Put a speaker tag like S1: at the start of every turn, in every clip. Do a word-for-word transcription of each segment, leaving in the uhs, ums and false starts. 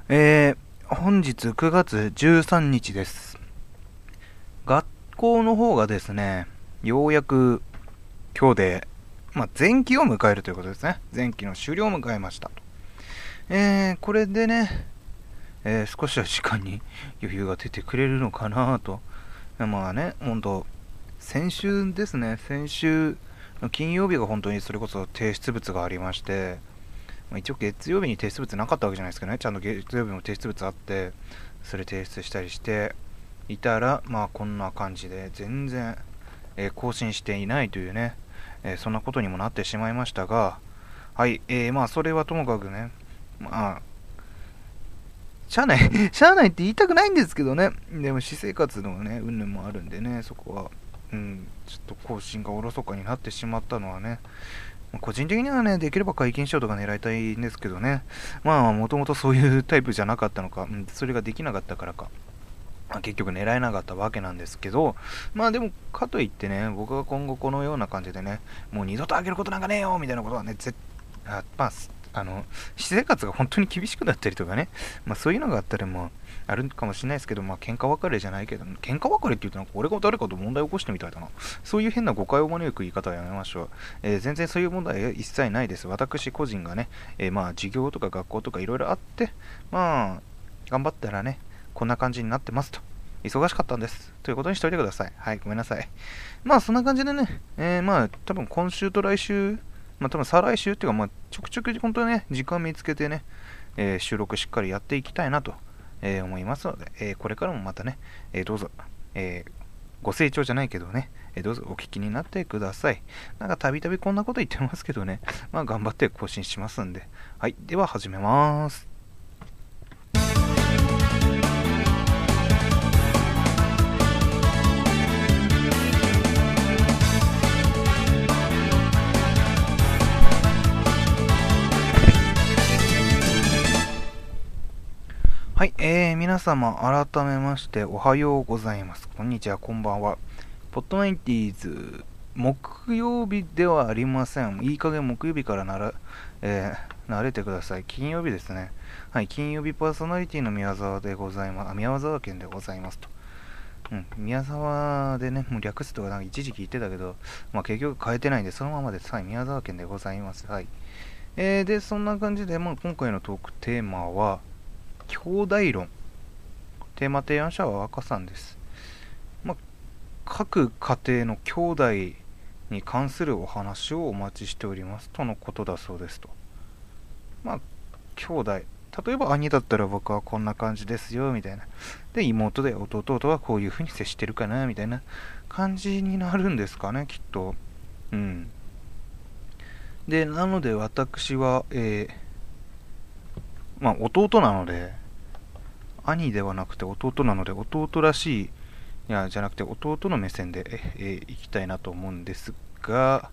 S1: えー、本日くがつじゅうさんにちです。学校の方がですね、ようやく今日で、まあ、前期を迎えるということですね。前期の終了を迎えましたと。えー、これでね、えー、少しは時間に余裕が出てくれるのかなと。まあね、本当先週ですね、先週の金曜日が本当にそれこそ提出物がありまして、まあ、一応月曜日に提出物なかったわけじゃないですかね。ちゃんと月曜日も提出物あって、それ提出したりしていたら、まあこんな感じで全然、えー更新していないというね、えーそんなことにもなってしまいましたが、はい、えー、まあそれはともかくね、まあ、しゃあない、しゃあないって言いたくないんですけどね、でも私生活のね、云々もあるんでね、そこは、うん、ちょっと更新がおろそかになってしまったのはね、個人的にはね、できれば解禁賞とか狙いたいんですけどね。まあ、もともとそういうタイプじゃなかったのか、うん、それができなかったからか。まあ、結局狙えなかったわけなんですけど、まあでも、かといってね、僕が今後このような感じでね、もう二度とあげることなんかねえよみたいなことはね、絶あまあ、あの、私生活が本当に厳しくなったりとかね、まあそういうのがあったらもう、あるかもしれないですけど、まあ喧嘩別れじゃないけど、喧嘩別れって言うとなんか俺が誰かと問題を起こしてみたいだな。そういう変な誤解を招く言い方はやめましょう。えー全然そういう問題は一切ないです。私個人がね、えーまあ授業とか学校とかいろいろあって、まあ、頑張ったらね、こんな感じになってますと。忙しかったんです。ということにしといてください。はい、ごめんなさい。まあ、そんな感じでね、えー、まあ、多分今週と来週、まあ、多分再来週っていうか、まあ、ちょくちょく本当にね、時間見つけてね、えー収録しっかりやっていきたいなと、えー思いますので、えーこれからもまたね、えーどうぞ、えーご清聴じゃないけどね、えーどうぞお聞きになってください。なんかたびたびこんなこと言ってますけどね、まあ頑張って更新しますんで。はい、では始めます。はい、えー、皆様改めましておはようございます。こんにちは、こんばんは。ポッドナインティーズ、木曜日ではありません。いい加減木曜日からなら、えー、慣れてください。金曜日ですね。はい、金曜日パーソナリティの宮沢でございます。あ、宮沢県でございますと。うん、宮沢でね、もう略すとかなんか一時期言ってたけど、まあ結局変えてないんで、そのままです。はい、宮沢県でございます。はい。えー、で、そんな感じで、まあ今回のトークテーマは、兄弟論。テーマ提案者は若さんです。まあ、各家庭の兄弟に関するお話をお待ちしておりますとのことだそうですと。まあ、兄弟。例えば兄だったら僕はこんな感じですよみたいな。で、妹で弟とはこういう風に接してるかなみたいな感じになるんですかね、きっと。うん。で、なので私は、えー、まあ弟なので、兄ではなくて弟なので弟らしい、いや、じゃなくて弟の目線で、え、えいきたいなと思うんですが、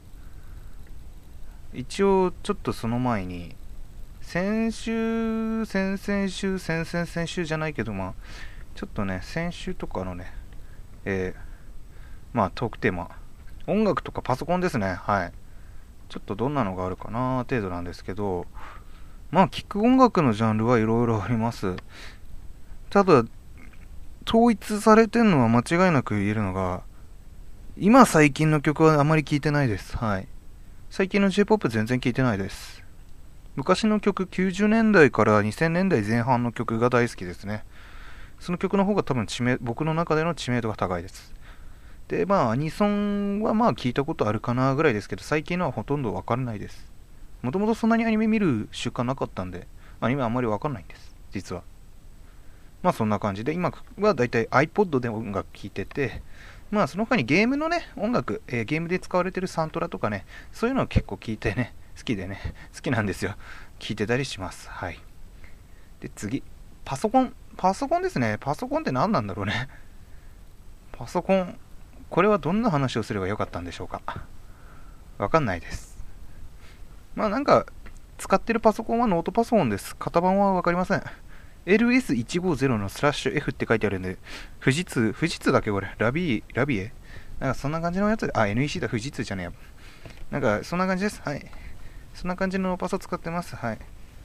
S1: 一応ちょっとその前に、先週、先々週、先々先週じゃないけど、まあ、ちょっとね、先週とかのね、えー、まあトークテーマ、音楽とかパソコンですね、はい。ちょっとどんなのがあるかな程度なんですけど、まあ、聴く音楽のジャンルはいろいろあります。ただ、統一されてるのは間違いなく言えるのが、今最近の曲はあまり聴いてないです。はい。最近の J-ジェイポップ 全然聴いてないです。昔の曲、きゅうじゅうねんだいからにせんねんだいぜん半の曲が大好きですね。その曲の方が多分知名、僕の中での知名度が高いです。で、まあ、アニソンはまあ聞いたことあるかなぐらいですけど、最近のはほとんどわからないです。もともとそんなにアニメ見る習慣なかったんで、アニメあんまりわかんないんです。実は。まあそんな感じで、今はだいたい iPod で音楽聴いてて、まあその他にゲームのね、音楽、えーゲームで使われてるサントラとかね、そういうのを結構聞いてね、好きでね、好きなんですよ。聞いてたりします。はい。で、次。パソコン。パソコンですね。パソコンって何なんだろうね。パソコン。これはどんな話をすればよかったんでしょうか。わかんないです。まあなんか、使ってるパソコンはノートパソコンです。型番はわかりません。エルエスいちごゼロ のスラッシュ F って書いてあるんで、富士通、富士通だっけこれ。ラビー、ラビエなんかそんな感じのやつで、あ、エヌイーシー だ、富士通じゃねえや。なんかそんな感じです。はい。そんな感じのパソ使ってます。はい。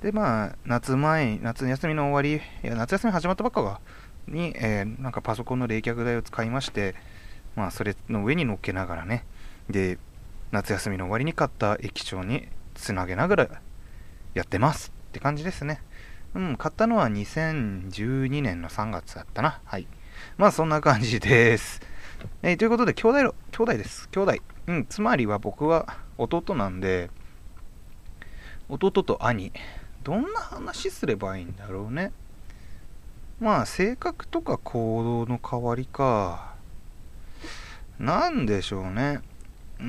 S1: で、まあ、夏前、夏休みの終わり、いや、夏休み始まったばっかが、に、えー、なんかパソコンの冷却台を使いまして、まあ、それの上に乗っけながらね、で、夏休みの終わりに買った液晶につなげながらやってますって感じですね。うん、買ったのはにせんじゅうにねんのさんがつだったな。はい。まあ、そんな感じです。えー、ということで、兄弟の、兄弟です。兄弟。うん、つまりは僕は弟なんで、弟と兄。どんな話すればいいんだろうね。まあ、性格とか行動の変わりか。なんでしょうね。うん。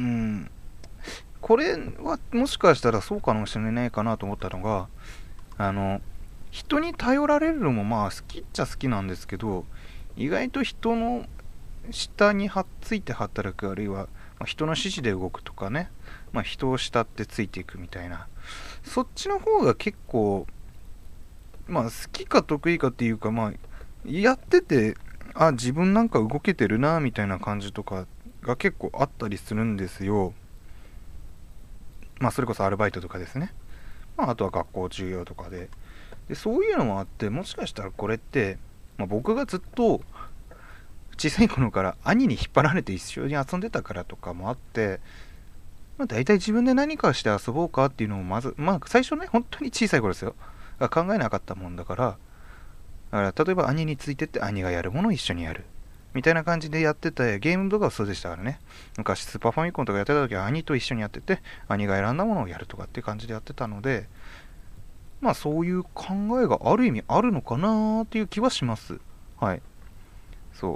S1: これはもしかしたらそうかもしれないかなと思ったのが、あの、人に頼られるのもまあ好きっちゃ好きなんですけど、意外と人の下にはっついて働く、あるいは、まあ、人の指示で動くとかね、まあ、人を慕ってついていくみたいな、そっちの方が結構、まあ好きか得意かっていうか、まあやってて、あ、自分なんか動けてるなみたいな感じとかが結構あったりするんですよ。まあそれこそアルバイトとかですね。まああとは学校授業とかで。で、そういうのもあって、もしかしたらこれって、まあ、僕がずっと小さい頃から兄に引っ張られて一緒に遊んでたからとかもあって、まあ、大体自分で何かして遊ぼうかっていうのをまず、まあ最初ね、本当に小さい頃ですよ。考えなかったもんだから、だから例えば兄についてって兄がやるものを一緒にやる。みたいな感じでやってて、ゲームとかはそうでしたからね。昔スーパーファミコンとかやってた時は兄と一緒にやってて、兄が選んだものをやるとかっていう感じでやってたので、まあそういう考えがある意味あるのかなーっていう気はします。はい。そう。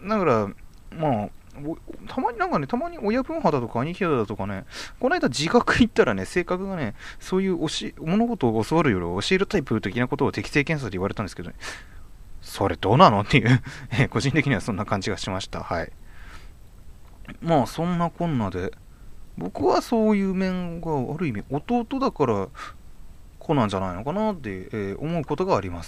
S1: だから、まあ、たまになんかね、たまに親分肌とか兄貴肌とかね、この間自学行ったらね、性格がね、そういう教え物事を教わるより教えるタイプ的なことを適正検査で言われたんですけどね、それどうなのっていう個人的にはそんな感じがしました。はい。まあ、そんなこんなで、僕はそういう面がある意味弟だからこうなんじゃないのかなって、えー思うことがあります。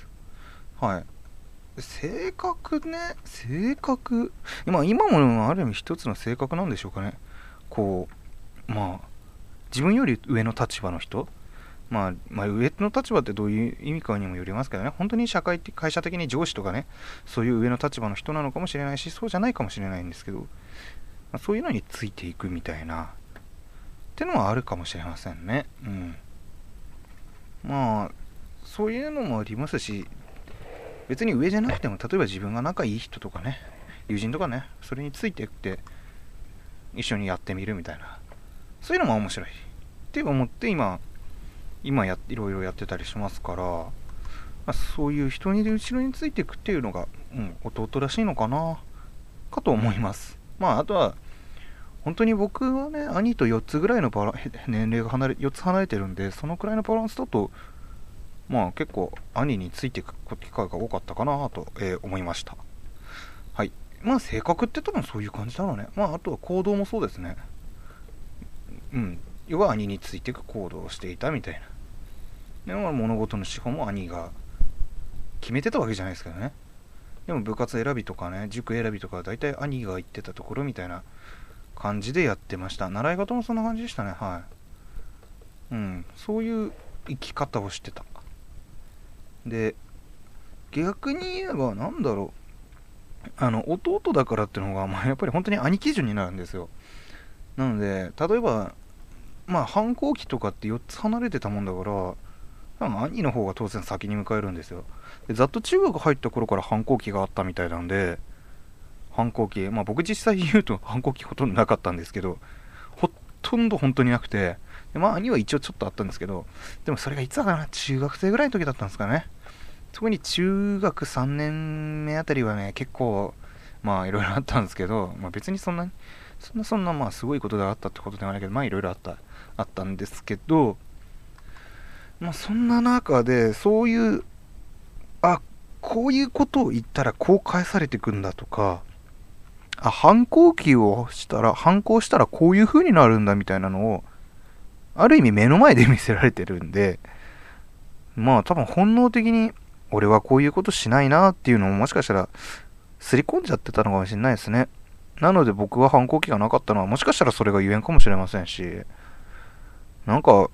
S1: はい。性格ね、性格。まあ今もある意味一つの性格なんでしょうかね。こう、まあ、自分より上の立場の人。まあ、まあ、上の立場ってどういう意味かにもよりますけどね。本当に社会的、会社的に上司とかね、そういう上の立場の人なのかもしれないし、そうじゃないかもしれないんですけど、まあ、そういうのについていくみたいな、ってのはあるかもしれませんね。うん。まあ、そういうのもありますし、別に上じゃなくても、例えば自分が仲いい人とかね、友人とかね、それについてって一緒にやってみるみたいな、そういうのも面白いって思って今今やいろいろやってたりしますから、まあ、そういう人に後ろについていくっていうのが、うん、弟らしいのかなかと思います。まああとは本当に僕はね、兄とよっつぐらいのバラ年齢が離れよっつ離れてるんで、そのくらいのバランスだと、まあ結構兄についていく機会が多かったかなと、えー思いました。はい。まあ性格って多分そういう感じだろうね。まああとは行動もそうですね。うん。要は兄についていく行動をしていたみたいな。でも物事の資本も兄が決めてたわけじゃないですけどね。でも部活選びとかね、塾選びとかは大体兄が言ってたところみたいな感じでやってました。習い事もそんな感じでしたね。はい。うん。そういう生き方をしてた。で、逆に言えばなんだろう。あの、弟だからっていうのが、まあ、やっぱり本当に兄基準になるんですよ。なので、例えば、まあ、反抗期とかってよっつ離れてたもんだから、多分兄の方が当然先に迎えるんですよ。で、ざっと中学入った頃から反抗期があったみたいなんで、反抗期、まあ僕実際言うと反抗期ほとんどなかったんですけど、ほとんど本当になくて、でまあ兄は一応ちょっとあったんですけど、でもそれがいつだかな、中学生ぐらいの時だったんですかね。特に中学さんねんめあたりはね、結構、まあいろいろあったんですけど、まあ別にそんなに、そんなそんなまあすごいことがあったってことではないけど、まあいろいろあった、あったんですけど、まあそんな中で、そういう、あ、こういうことを言ったらこう返されてくんだとか、あ、反抗期をしたら、反抗したらこういう風になるんだみたいなのを、ある意味目の前で見せられてるんで、まあ多分本能的に、俺はこういうことしないなっていうのももしかしたら、すり込んじゃってたのかもしれないですね。なので僕は反抗期がなかったのは、もしかしたらそれがゆえんかもしれませんし、なんか、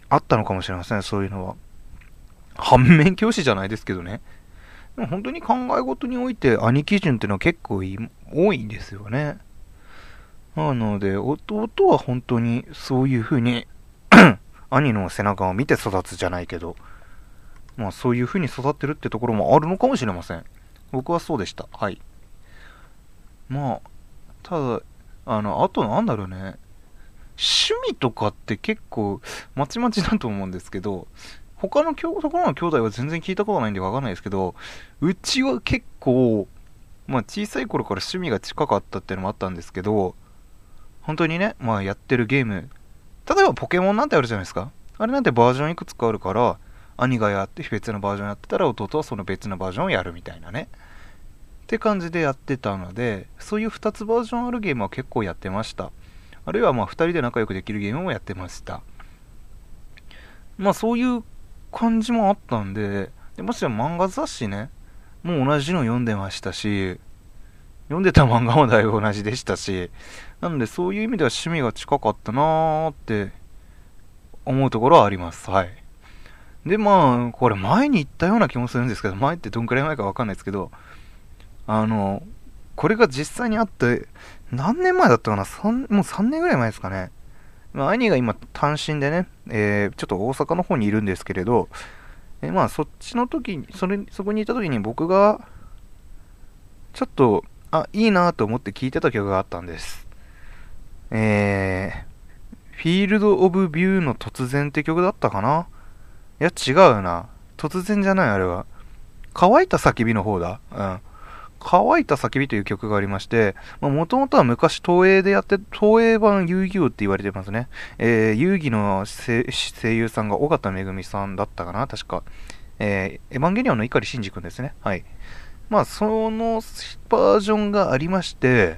S1: あったのかもしれません、そういうのは。反面教師じゃないですけどね。でも本当に考え事において兄基準っていうのは結構い多いんですよね。なので、弟は本当にそういう風に兄の背中を見て育つじゃないけど、まあそういう風に育ってるってところもあるのかもしれません。僕はそうでした。はい。まあ、ただ、あの、あとなんだろうね。趣味とかって結構まちまちだと思うんですけど、他のところの兄弟は全然聞いたことないんでわかんないですけど、うちは結構、まあ小さい頃から趣味が近かったっていうのもあったんですけど、本当にね、まあやってるゲーム、例えばポケモンなんてあるじゃないですか。あれなんてバージョンいくつかあるから、兄がやって別のバージョンやってたら弟はその別のバージョンをやるみたいなね。って感じでやってたので、そういうふたつバージョンあるゲームは結構やってました。あるいはまあふたりで仲良くできるゲームもやってました。まあそういう感じもあったんで、でもちろん漫画雑誌ね、もう同じの読んでましたし、読んでた漫画もだいぶ同じでしたし、なのでそういう意味では趣味が近かったなーって思うところはあります。はい。で、まあ、これ前に言ったような気もするんですけど、前ってどんくらい前かわかんないですけど、あの、これが実際にあって、何年前だったかな ?さん、もうさんねんぐらい前ですかね。まあ、兄が今単身でね、えー、ちょっと大阪の方にいるんですけれど、えーまあそっちの時に、それ、そこにいた時に僕が、ちょっと、あ、いいなと思って聴いてた曲があったんです。えー、フィールド・オブ・ビューの突然って曲だったかな。いや、違うな。突然じゃない、あれは。乾いた叫びの方だ。うん。乾いた叫びという曲がありまして、もともとは昔東映でやって、東映版遊戯王って言われてますね。えー、遊戯の声声優さんが尾形めぐみさんだったかな、確か。えー、エヴァンゲリオンの碇シンジ君ですね。はい。まあ、そのバージョンがありまして、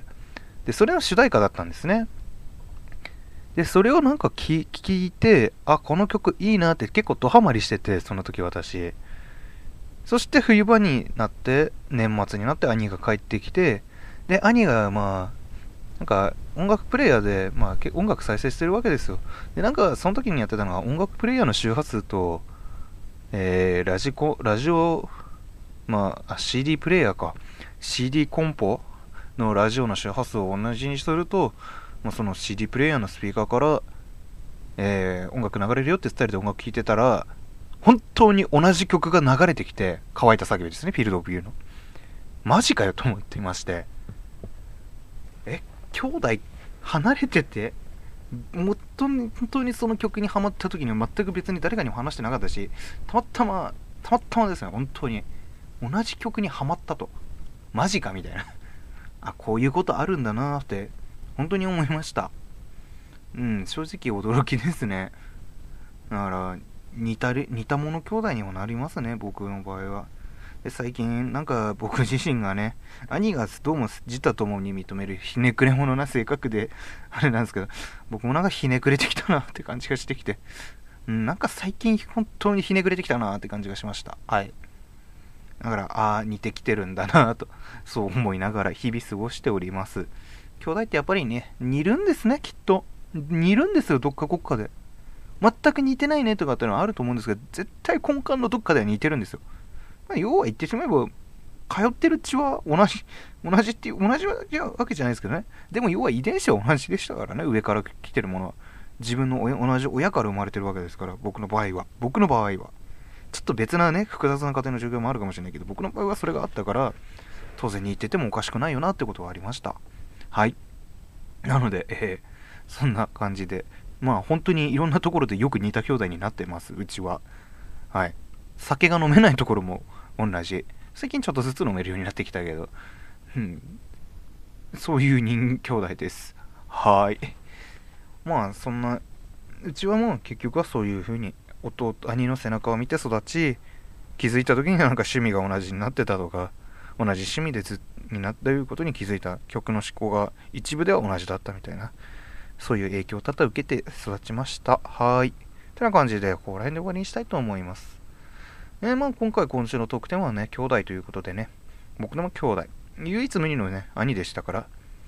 S1: で、それの主題歌だったんですね。で、それをなんか聞聞いて、あ、この曲いいなって結構ドハマりしてて、その時私。そして冬場になって、年末になって兄が帰ってきて、で、兄がまあ、なんか音楽プレイヤーで、まあ、音楽再生してるわけですよ。で、なんかその時にやってたのが音楽プレイヤーの周波数と、えー、ラジコ、ラジオ、まあ、シーディー プレイヤーか。シーディー コンポのラジオの周波数を同じにすると、まあ、その シーディー プレイヤーのスピーカーから、えー、音楽流れるよってスタイルで音楽聴いてたら、本当に同じ曲が流れてきて、乾いた叫びですね、フィールド・オブ・ユーの。マジかよと思っていまして、え、兄弟離れてて、本当に、本当にその曲にハマった時には全く別に誰かにも話してなかったし、たまたま、たまたまですね、本当に。同じ曲にハマったと。マジかみたいな。あ、こういうことあるんだなーって、本当に思いました。うん、正直驚きですね。だから、似たり、似た者兄弟にもなりますね、僕の場合は。で、最近、なんか僕自身がね、兄がどうも自他ともに認めるひねくれ者な性格で、あれなんですけど、僕もなんかひねくれてきたなって感じがしてきて、うん、なんか最近本当にひねくれてきたなって感じがしました。はい。だから、ああ、似てきてるんだなと、そう思いながら日々過ごしております。兄弟ってやっぱりね、似るんですね、きっと。似るんですよ、どっかどっかで。全く似てないねとかっていうのはあると思うんですけど、絶対根幹のどっかでは似てるんですよ。まあ、要は言ってしまえば、通ってる血は同じ、同じっていう、同じわけじゃないですけどね。でも要は遺伝子は同じでしたからね、上から来てるものは。自分の同じ親から生まれてるわけですから、僕の場合は。僕の場合は。ちょっと別なね、複雑な家庭の状況もあるかもしれないけど、僕の場合はそれがあったから、当然似ててもおかしくないよなってことはありました。はい。なので、えー、そんな感じで、まあ本当にいろんなところでよく似た兄弟になってます、うちは。はい。酒が飲めないところも同じ。最近ちょっとずつ飲めるようになってきたけど、うん。そういう人兄弟です。はい。まあそんな、うちはもう結局はそういう風に弟、兄の背中を見て育ち、気づいた時になんか趣味が同じになってたとか、同じ趣味でずになったということに気づいた、曲の思考が一部では同じだったみたいな、そういう影響を多々受けて育ちました。はい。てな感じで、ここら辺で終わりにしたいと思います。えー、まあ今回今週の特典はね、兄弟ということでね、僕のも兄弟。唯一無二のね、兄でしたから、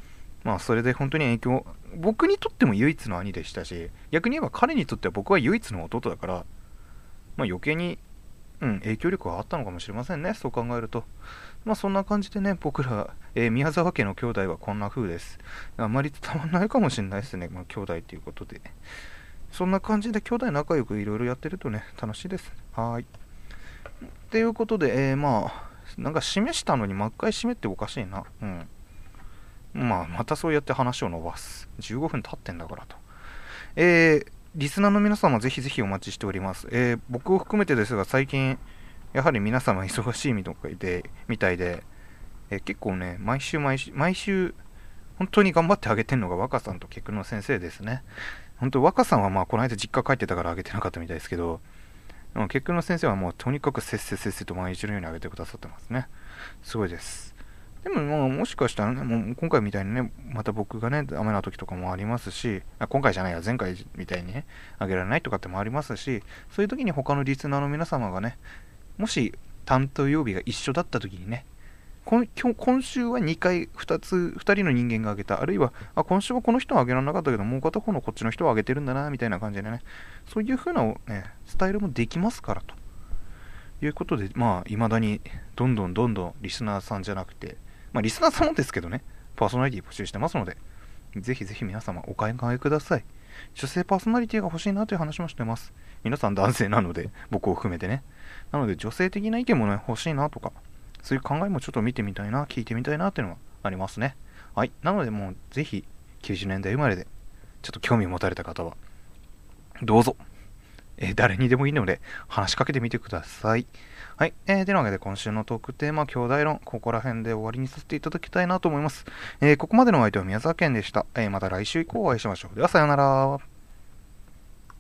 S1: まあそれで本当に影響、僕にとっても唯一の兄でしたし、逆に言えば彼にとっては僕は唯一の弟だから、まあ余計に、うん、影響力はあったのかもしれませんね、そう考えると。まあそんな感じでね、僕ら、えー宮沢家の兄弟はこんな風です。あんまり伝わんないかもしれないですね、まあ兄弟っていうことで。そんな感じで兄弟仲良くいろいろやってるとね、楽しいです。はーい。ということで、えー、まあ、なんか示したのにもう一回締めっておかしいな。うん。まあ、またそうやって話を伸ばす。じゅうごふん経ってんだからと。えー、リスナーの皆様ぜひぜひお待ちしております。えー、僕を含めてですが、最近、やはり皆様忙しいみたいで、みたいで、えー結構ね、毎週毎週、毎週、本当に頑張ってあげてるのが若さんと結の先生ですね。本当若さんはまあ、この間実家帰ってたからあげてなかったみたいですけど、うん結の先生はもうとにかくせっせせっせと毎日のようにあげてくださってますね。すごいです。でもまあもしかしたらね、もう今回みたいにね、また僕がね、ダメな時とかもありますし、あ今回じゃないや、前回みたいにね、あげられないとかってもありますし、そういう時に他のリスナーの皆様がね、もし担当曜日が一緒だった時にね、今今今週はにかい、ふたつ、ふたりの人間が挙げた、あるいは、あ、今週はこの人は挙げられなかったけど、もう片方のこっちの人は挙げてるんだな、みたいな感じでね、そういう風な、ね、スタイルもできますから、ということで、まあ、未だに、どんどんどんどんリスナーさんじゃなくて、まあ、リスナーさんもですけどね、パーソナリティ募集してますので、ぜひぜひ皆様お考えください。女性パーソナリティが欲しいなという話もしてます。皆さん男性なので、僕を含めてね。なので、女性的な意見もね、欲しいなとか、そういう考えもちょっと見てみたいな、聞いてみたいなっていうのがありますね。はい。なので、もうぜひ、きゅうじゅうねんだい生まれで、ちょっと興味を持たれた方は、どうぞ、えー誰にでもいいので、話しかけてみてください。はい。えー、てなわけで今週のトークテーマ、兄弟論、ここら辺で終わりにさせていただきたいなと思います。えー、ここまでのお相手は宮沢賢でした。えー、また来週以降お会いしましょう。では、さようなら。